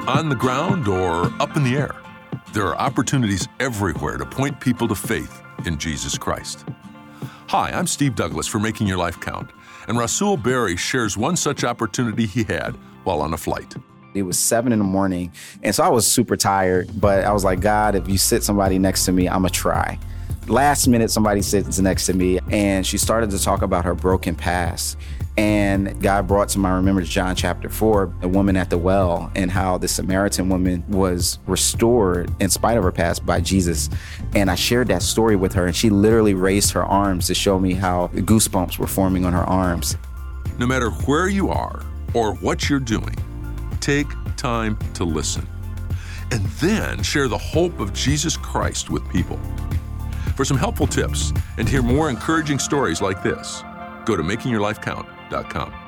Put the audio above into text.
on the ground or up in the air. There are opportunities everywhere to point people to faith in Jesus Christ. Hi, I'm Steve Douglas for Making Your Life Count, and Rasul Berry shares one such opportunity he had while on a flight. It was 7 a.m, and so I was super tired, but I was like, God, if you sit somebody next to me, I'm gonna try. Last minute, somebody sits next to me, and she started to talk about her broken past. And God brought to my remembrance John chapter 4, the woman at the well, and how the Samaritan woman was restored in spite of her past by Jesus. And I shared that story with her, and she literally raised her arms to show me how goosebumps were forming on her arms. No matter where you are or what you're doing, take time to listen. And then share the hope of Jesus Christ with people. For some helpful tips and to hear more encouraging stories like this, go to makingyourlifecount.com.